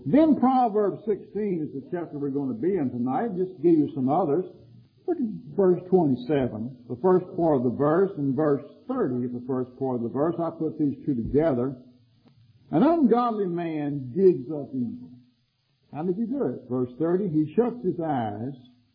Then Proverbs 16 is the chapter we're going to be in tonight. Just to give you some others. Look at verse 27, the first part of the verse, and verse 30, the first part of the verse. I put these two together. An ungodly man digs up evil. How does he do it? Verse 30, he shuts his eyes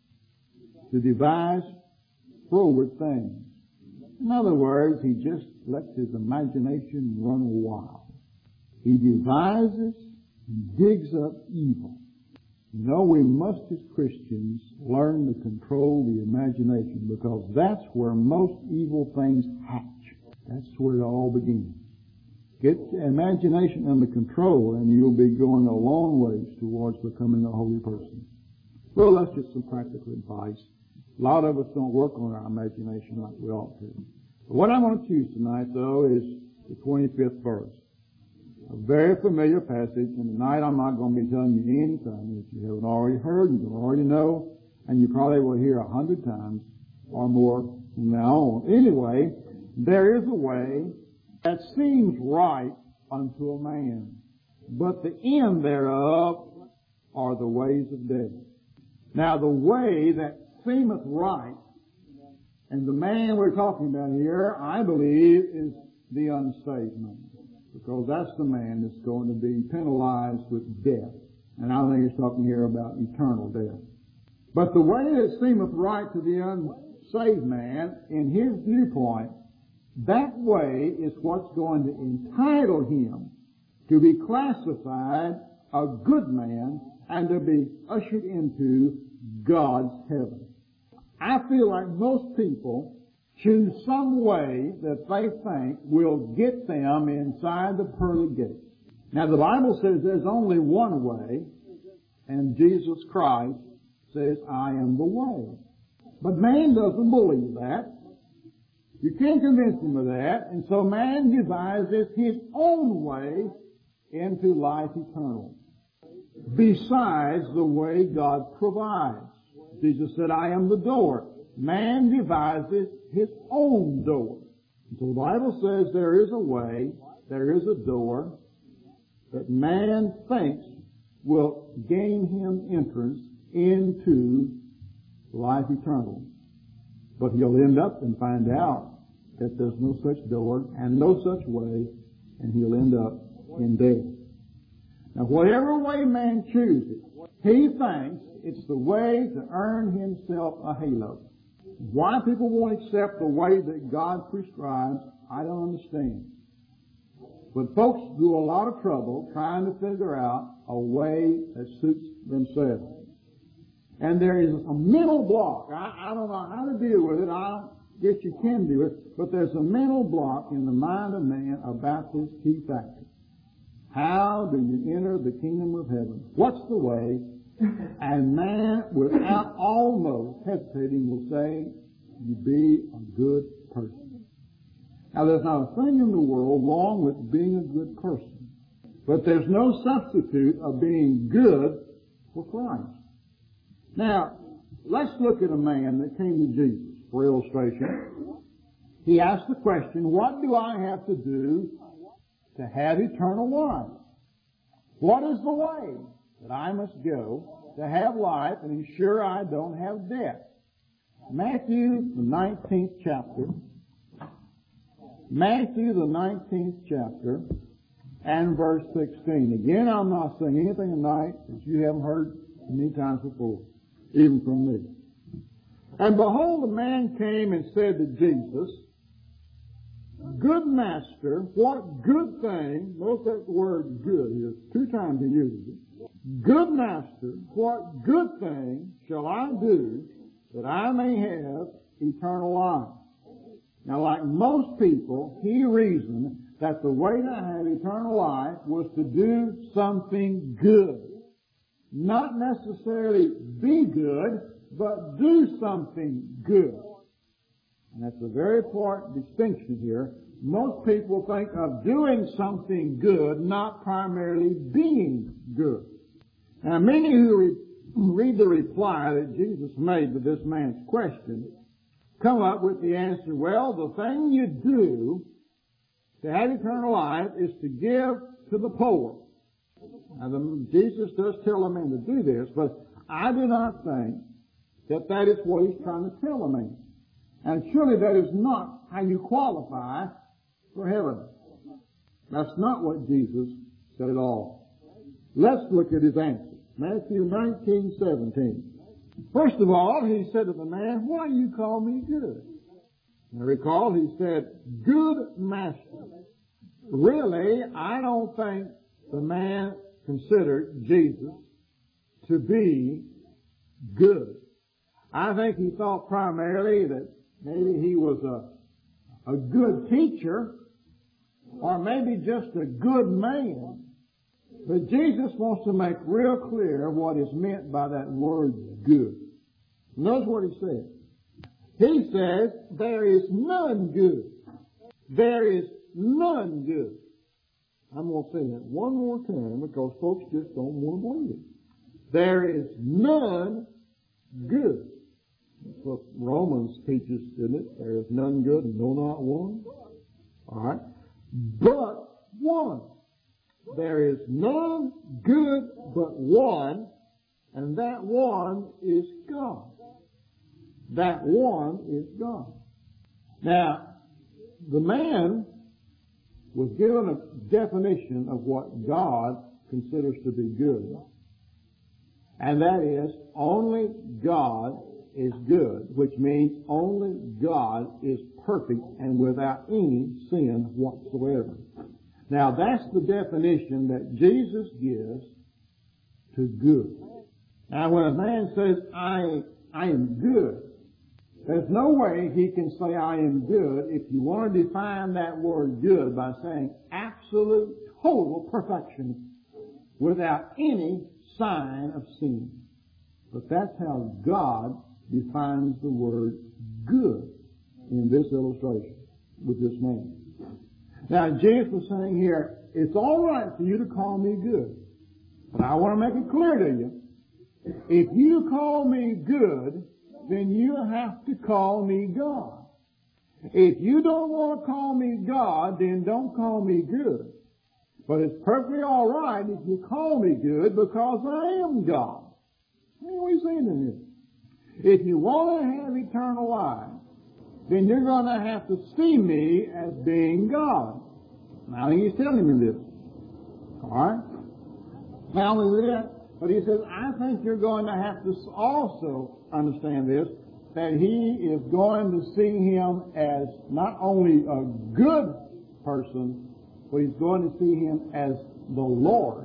to devise froward things. In other words, he just lets his imagination run wild. He devises and digs up evil. You know, we must as Christians learn to control the imagination, because that's where most evil things hatch. That's where it all begins. Get imagination under control and you'll be going a long ways towards becoming a holy person. Well, that's just some practical advice. A lot of us don't work on our imagination like we ought to. But what I'm going to choose tonight, though, is the 25th verse. A very familiar passage, and tonight I'm not going to be telling you anything that you haven't already heard, you already know, and you probably will hear 100 times or more from now on. Anyway, there is a way that seems right unto a man, but the end thereof are the ways of death. Now, the way that seemeth right, and the man we're talking about here, I believe, is the unsaved man, because that's the man that's going to be penalized with death. And I think he's talking here about eternal death. But the way that seemeth right to the unsaved man, in his viewpoint, that way is what's going to entitle him to be classified a good man and to be ushered into God's heaven. I feel like most people choose some way that they think will get them inside the pearly gates. Now, the Bible says there's only one way, and Jesus Christ says, I am the way. But man doesn't believe that. You can't convince him of that, and so man devises his own way into life eternal, besides the way God provides. Jesus said, I am the door. Man devises his own door. So the Bible says there is a way, there is a door that man thinks will gain him entrance into life eternal. But he'll end up and find out that there's no such door and no such way, and he'll end up in death. Now, whatever way man chooses, he thinks it's the way to earn himself a halo. Why people won't accept the way that God prescribes, I don't understand. But folks do a lot of trouble trying to figure out a way that suits themselves. And there is a mental block. I don't know how to deal with it. I guess you can do it. But there's a mental block in the mind of man about this key factor. How do you enter the kingdom of heaven? What's the way? And man, without almost hesitating, will say, you be a good person. Now, there's not a thing in the world wrong with being a good person. But there's no substitute of being good for Christ. Now, let's look at a man that came to Jesus, for illustration. He asked the question, what do I have to do to have eternal life? What is the way that I must go to have life and ensure I don't have death? Matthew, the 19th chapter. Matthew, the 19th chapter, and verse 16. Again, I'm not saying anything tonight that you haven't heard many times before, even from me. And behold, a man came and said to Jesus, Good Master, what good thing, notice that word good here, 2 times he uses it. Good Master, what good thing shall I do that I may have eternal life? Now, like most people, he reasoned that the way to have eternal life was to do something good. Not necessarily be good, but do something good. And that's a very important distinction here. Most people think of doing something good, not primarily being good. Now, many who read the reply that Jesus made to this man's question come up with the answer, well, the thing you do to have eternal life is to give to the poor. Now, Jesus does tell a man to do this, but I do not think that that is what he's trying to tell a man. And surely that is not how you qualify for heaven. That's not what Jesus said at all. Let's look at his answer. Matthew 19:17. First of all, he said to the man, why do you call me good? Now recall, he said, good master. Really, I don't think the man considered Jesus to be good. I think he thought primarily that maybe he was a good teacher, or maybe just a good man. But Jesus wants to make real clear what is meant by that word good. Notice what he says. He says, there is none good. There is none good. I'm going to say that one more time because folks just don't want to believe it. There is none good. That's what Romans teaches, isn't it? There is none good, no, not one. All right. But one. There is none good but one, and that one is God. That one is God. Now, the man was given a definition of what God considers to be good. And that is, only God is good, which means only God is perfect and without any sin whatsoever. Now, that's the definition that Jesus gives to good. Now, when a man says, I am good, there's no way he can say, I am good, if you want to define that word good by saying absolute, total perfection without any sign of sin. But that's how God defines the word good in this illustration with this man. Now, Jesus was saying here, it's all right for you to call me good. But I want to make it clear to you, if you call me good, then you have to call me God. If you don't want to call me God, then don't call me good. But it's perfectly all right if you call me good because I am God. What are we saying in here? If you want to have eternal life, then you're going to have to see me as being God. Now, I think he's telling me this. All right? Not only that, but he says, I think you're going to have to also understand this, that he is going to see him as not only a good person, but he's going to see him as the Lord.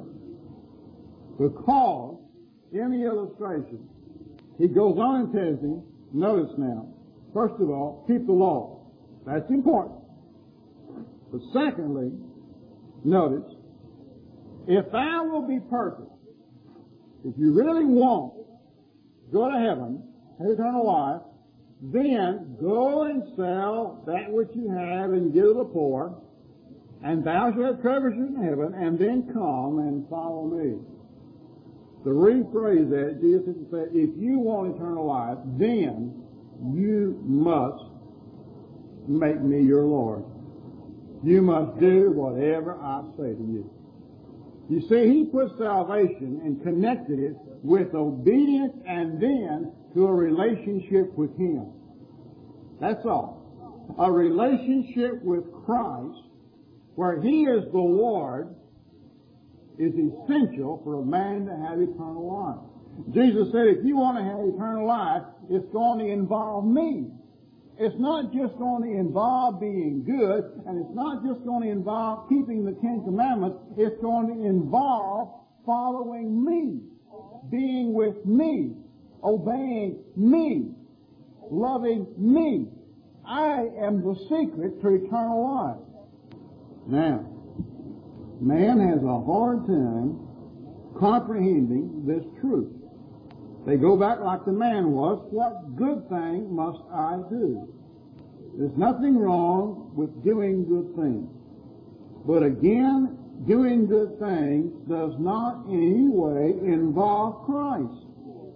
Because in the illustration, he goes on and tells him, notice now, first of all, keep the law. That's important. But secondly, notice, if thou will be perfect, if you really want to go to heaven, have eternal life, then go and sell that which you have and give to the poor, and thou shalt have treasures in heaven, and then come and follow me. To rephrase that, Jesus said, if you want eternal life, then you must make me your Lord. You must do whatever I say to you. You see, he put salvation and connected it with obedience and then to a relationship with him. That's all. A relationship with Christ where he is the Lord is essential for a man to have eternal life. Jesus said, if you want to have eternal life, it's going to involve me. It's not just going to involve being good, and it's not just going to involve keeping the Ten Commandments. It's going to involve following me, being with me, obeying me, loving me. I am the secret to eternal life. Now, man has a hard time comprehending this truth. They go back like the man was, what good thing must I do? There's nothing wrong with doing good things. But again, doing good things does not in any way involve Christ.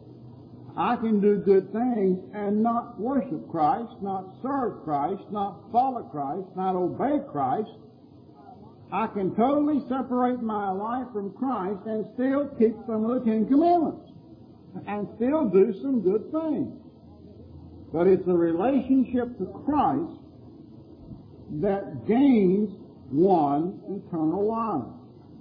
I can do good things and not worship Christ, not serve Christ, not follow Christ, not obey Christ. I can totally separate my life from Christ and still keep some of the Ten Commandments and still do some good things. But it's a relationship to Christ that gains one eternal life.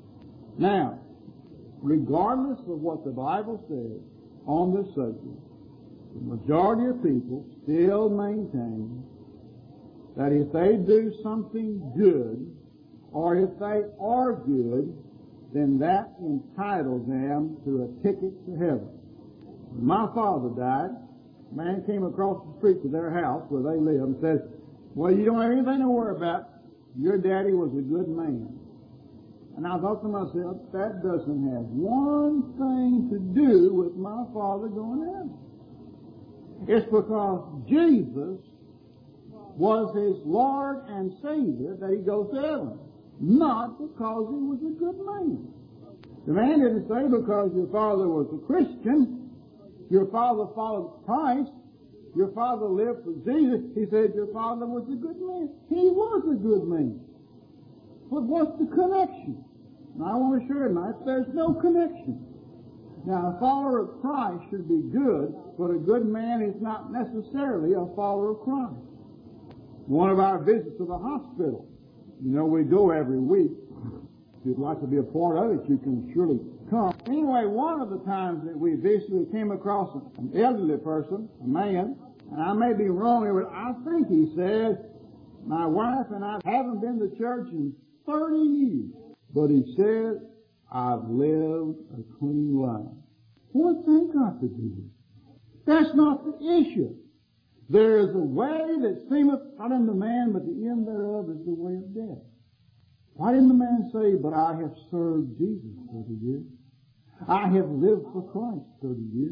Now, regardless of what the Bible says on this subject, the majority of people still maintain that if they do something good, or if they are good, then that entitles them to a ticket to heaven. When my father died, a man came across the street to their house where they live and said, "Well, you don't have anything to worry about. Your daddy was a good man." And I thought to myself, that doesn't have one thing to do with my father going to heaven. It's because Jesus was his Lord and Savior that he goes to heaven, not because he was a good man. The man didn't say because your father was a Christian, your father followed Christ, your father lived for Jesus. He said your father was a good man. He was a good man. But what's the connection? And I want to show you tonight there's no connection. Now, a follower of Christ should be good, but a good man is not necessarily a follower of Christ. One of our visits to the hospital, you know, we go every week. If you'd like to be a part of it, you can surely come. Anyway, one of the times that we visited, we came across an elderly person, a man, and I may be wrong here, but I think he said, my wife and I haven't been to church in 30 years. But he said, I've lived a clean life. What's that got to do with it? That's not the issue. There is a way that seemeth not unto man, but the end thereof is the way of death. Why didn't the man say, but I have served Jesus 30 years? I have lived for Christ 30 years.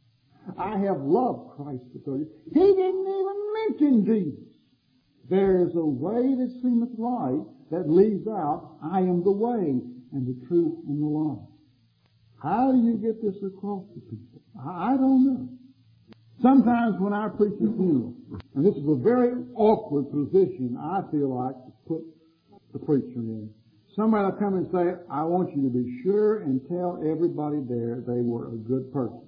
I have loved Christ for 30 years. He didn't even mention Jesus. There is a way that seemeth right that leaves out, I am the way and the truth and the life. How do you get this across to people? I don't know. Sometimes when I preach a funeral, and this is a very awkward position, I feel like, to put the preacher in. Somebody will come and say, I want you to be sure and tell everybody there they were a good person.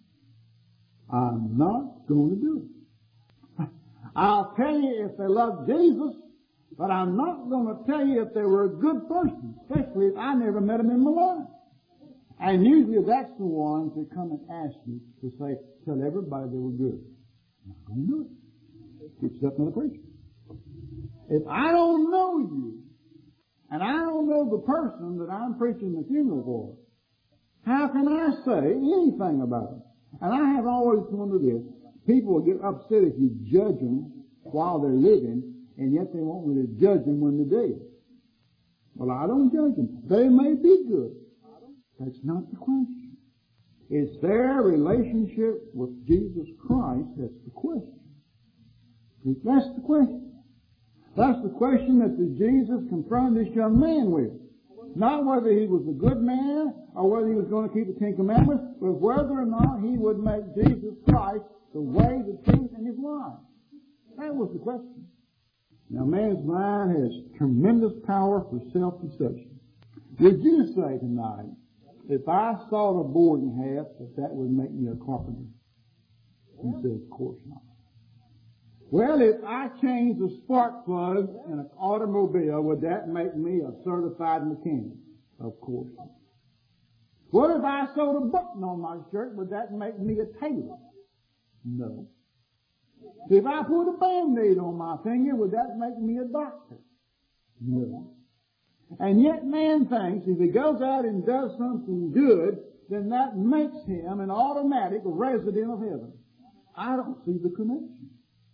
I'm not going to do it. I'll tell you if they love Jesus, but I'm not going to tell you if they were a good person, especially if I never met them in my life. And usually that's the ones that come and ask me to say, tell everybody they were good. I'm not going to do it. It's up to the preacher. If I don't know you, and I don't know the person that I'm preaching the funeral for, how can I say anything about them? And I have always wondered this. People will get upset if you judge them while they're living, and yet they want me to judge them when they're dead. Well, I don't judge them. They may be good. That's not the question. It's their relationship with Jesus Christ that's the question. That's the question. That's the question that Jesus confronted this young man with. Not whether he was a good man or whether he was going to keep the Ten Commandments, but whether or not he would make Jesus Christ the way, the truth, and his life. That was the question. Now, man's mind has tremendous power for self-deception. Would you say tonight, if I sawed a board in half, that would make me a carpenter? He said, of course not. Well, if I changed the spark plug in an automobile, would that make me a certified mechanic? Of course not. What if I sewed a button on my shirt? Would that make me a tailor? No. If I put a Band-Aid on my finger, would that make me a doctor? No. And yet man thinks if he goes out and does something good, then that makes him an automatic resident of heaven. I don't see the connection.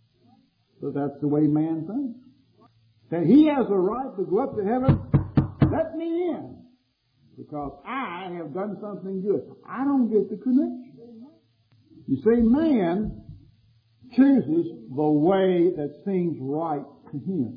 But that's the way man thinks. That he has a right to go up to heaven, let me in, because I have done something good. I don't get the connection. You see, man chooses the way that seems right to him.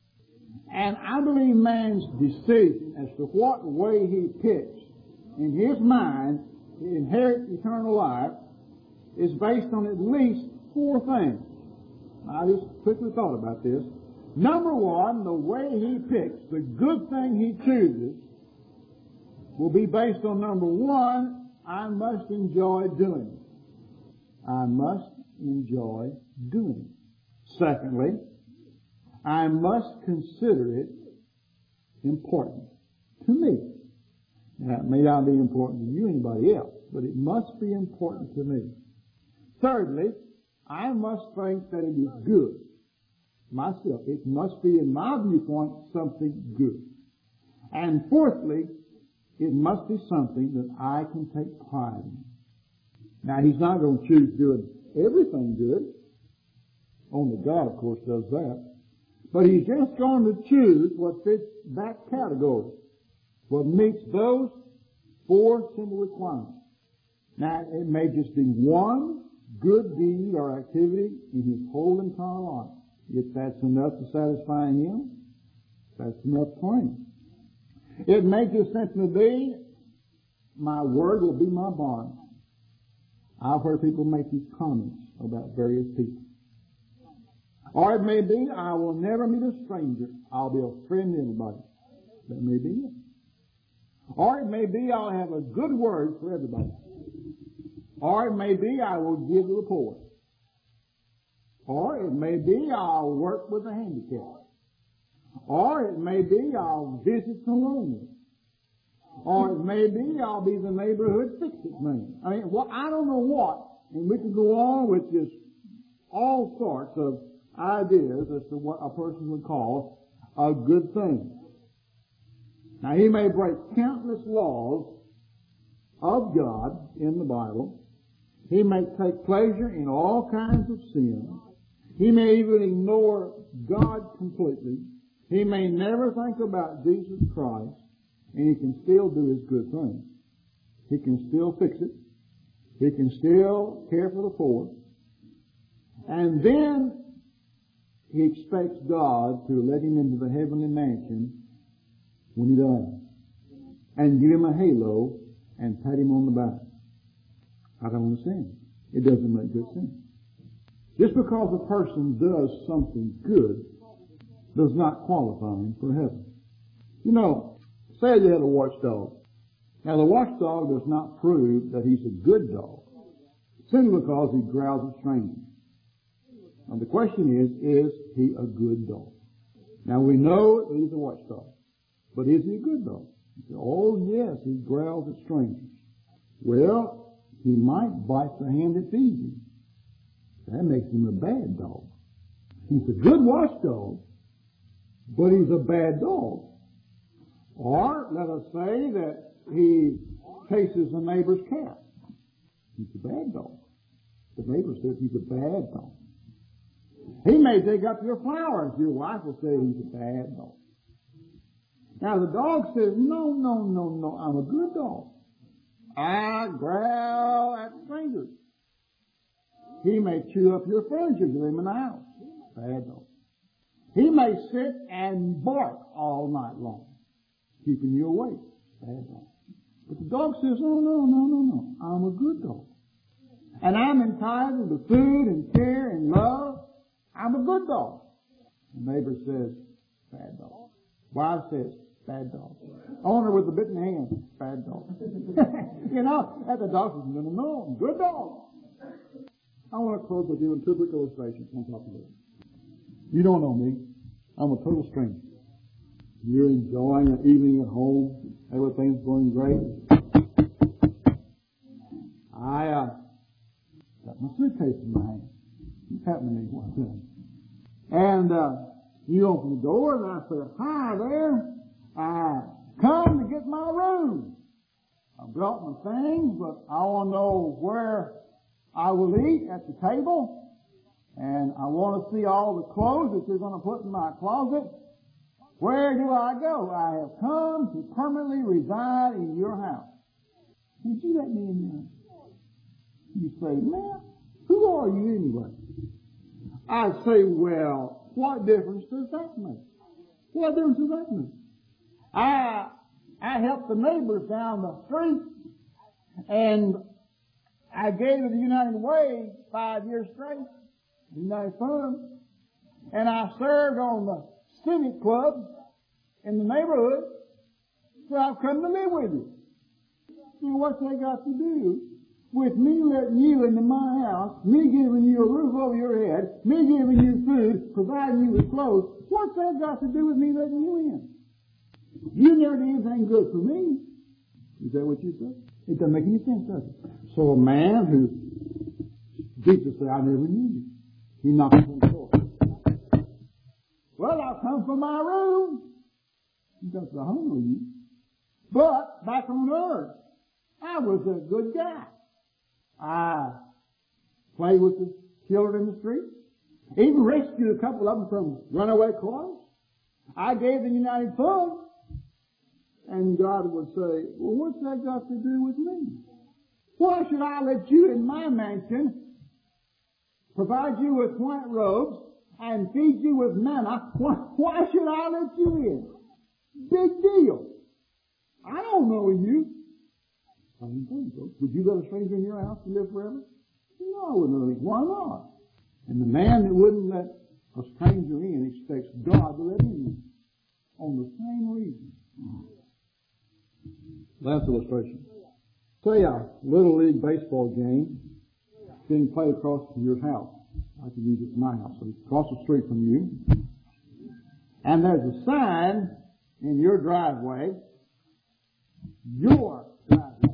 And I believe man's decision as to what way he picks in his mind to inherit eternal life is based on at least four things. I just quickly thought about this. Number one, the way he picks, the good thing he chooses, will be based on number one, I must enjoy doing it. I must enjoy doing it. Secondly, I must consider it important to me. Now, it may not be important to you, anybody else, but it must be important to me. Thirdly, I must think that it is good. Myself. It must be, in my viewpoint, something good. And fourthly, it must be something that I can take pride in. Now, he's not going to choose doing everything good. Only God, of course, does that. But he's just going to choose what fits that category, what meets those four simple requirements. Now, it may just be one good deed or activity in his whole entire life. If that's enough to satisfy him, that's enough for him. It may just simply be, my word will be my bond. I've heard people make these comments about various people. Or it may be, I will never meet a stranger. I'll be a friend to everybody. That may be it. Or it may be, I'll have a good word for everybody. Or it may be, I will give to the poor. Or it may be, I'll work with the handicapped. Or it may be, I'll visit the lonely. Or it may be, I'll be the neighborhood fix-it man. I mean, I don't know what. And we can go on with just all sorts of ideas as to what a person would call a good thing. Now, he may break countless laws of God in the Bible. He may take pleasure in all kinds of sin. He may even ignore God completely. He may never think about Jesus Christ, and he can still do his good thing. He can still fix it. He can still care for the poor. And then he expects God to let him into the heavenly mansion when he dies, and give him a halo and pat him on the back. I don't understand. It doesn't make good sense. Just because a person does something good does not qualify him for heaven. You know, say you had a watchdog. Now, the watchdog does not prove that he's a good dog, simply because he growls at strangers. Now, the question is he a good dog? Now, we know that he's a watchdog, but is he a good dog? You say, oh, yes, he growls at strangers. Well, he might bite the hand that feeds him. That makes him a bad dog. He's a good watchdog, but he's a bad dog. Or, let us say that he chases a neighbor's cat. He's a bad dog. The neighbor says he's a bad dog. He may dig up your flowers. Your wife will say he's a bad dog. Now the dog says, no, I'm a good dog. I growl at strangers. He may chew up your furniture to him in the house. Bad dog. He may sit and bark all night long, keeping you awake. Bad dog. But the dog says, no, I'm a good dog. And I'm entitled to food and care and love. I'm a good dog. The neighbor says, bad dog. Wife says, bad dog. Owner with the bitten hand, bad dog. You know, and the dog says, no, good dog. I want to close with you in two quick illustrations on top of this. You don't know me. I'm a total stranger. You're enjoying an evening at home. Everything's going great. I got my suitcase in my hand. It's happened to me one time. And you open the door, and I say, hi there. I come to get my room. I brought my things, but I want to know where I will eat at the table. And I want to see all the clothes that you're going to put in my closet. Where do I go? I have come to permanently reside in your house. Would you let me in there? You say, man, who are you anyway? I say, well, what difference does that make? What difference does that make? I helped the neighbors down the street, and I gave to the United Way 5 years straight, the United Fund, and I served on the civic club in the neighborhood, so I've come to live with you. You know, what's that got to do with me letting you into my house, me giving you a roof over your head, me giving you food, providing you with clothes? What's that got to do with me letting you in? You never did anything good for me. Is that what you said? It doesn't make any sense, does it? So a man who, Jesus said, I never knew you. He knocked on the door. Well, I'll come from my room. Because I hungry you. But back on earth, I was a good guy. I played with the children in the street. Even rescued a couple of them from runaway cars. I gave the United Fund. And God would say, well, what's that got to do with me? Why should I let you in my mansion, provide you with white robes, and feed you with manna? Why should I let you in? Big deal. I don't know you. I didn't think so. Would you let a stranger in your house to live forever? No, I wouldn't really. Why not? And the man that wouldn't let a stranger in expects God to let him in. On the same reason. Last illustration. Say a Little League baseball game being played across from your house. I could use it for my house. So it's across the street from you. And there's a sign in your driveway. Your driveway.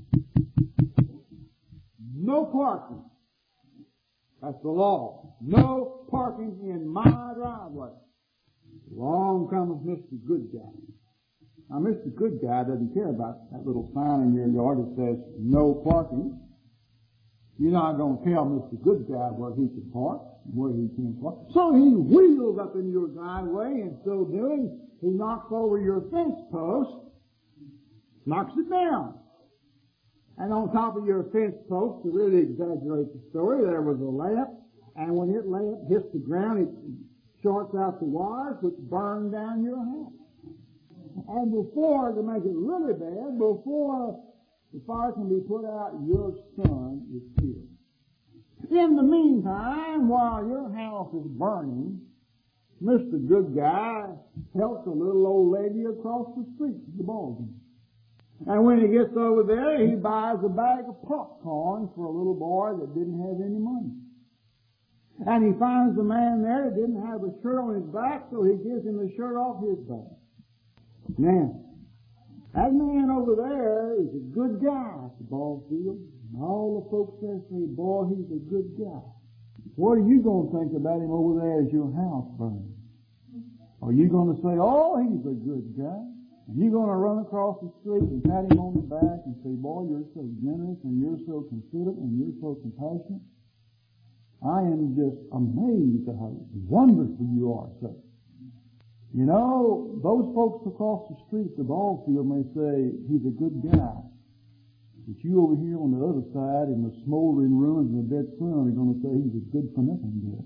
No parking. That's the law. No parking in my driveway. Along comes Mr. Good Guy. Now, Mr. Good Guy doesn't care about that little sign in your yard that says no parking. You're not going to tell Mr. Good Guy where he can park, where he can't park. So he wheels up in your driveway, and so doing, he knocks over your fence post, knocks it down. And on top of your fence post, to really exaggerate the story, there was a lamp, and when it lamp hits the ground, it shorts out the wires, which burn down your house. And before, to make it really bad, before the fire can be put out, your son is killed. In the meantime, while your house is burning, Mr. Good Guy helps a little old lady across the street to the ball game. And when he gets over there, he buys a bag of popcorn for a little boy that didn't have any money. And he finds the man there that didn't have a shirt on his back, so he gives him the shirt off his back. Now, that man over there is a good guy at the ball field. And all the folks there say, boy, he's a good guy. What are you going to think about him over there as your house burns? Are you going to say, oh, he's a good guy? And you're going to run across the street and pat him on the back and say, boy, you're so generous and you're so considerate and you're so compassionate. I am just amazed at how wonderful you are, sir. You know, those folks across the street at the ball field may say, he's a good guy. But you over here on the other side in the smoldering ruins of the dead sun are going to say he's a good for nothing guy.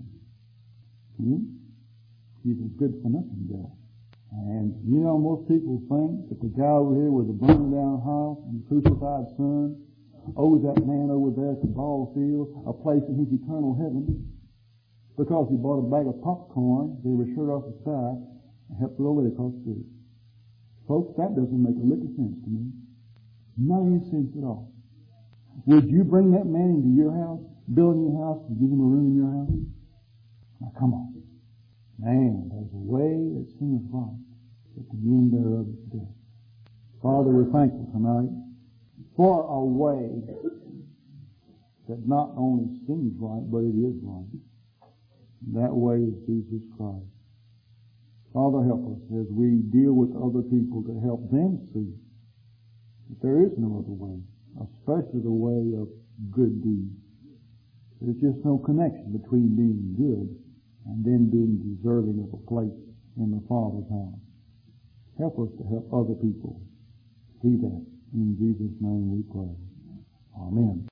He's a good for nothing guy. And you know, most people think that the guy over here with the burned down house and the crucified son owes that man over there at the ball field a place in his eternal heaven because he bought a bag of popcorn, gave a shirt off his back, and helped the little lady across the street. Folks, that doesn't make a lick of sense to me. Not any sense at all. Would you bring that man into your house, build your house, and give him a room in your house? Now, come on. Man, there's a way that seems right, but the end thereof is death. Father, we're thankful tonight for a way that not only seems right, but it is right. And that way is Jesus Christ. Father, help us as we deal with other people to help them see that there is no other way, especially the way of good deeds. There's just no connection between being good and then being deserving of a place in the Father's house. Help us to help other people see that. In Jesus' name we pray. Amen.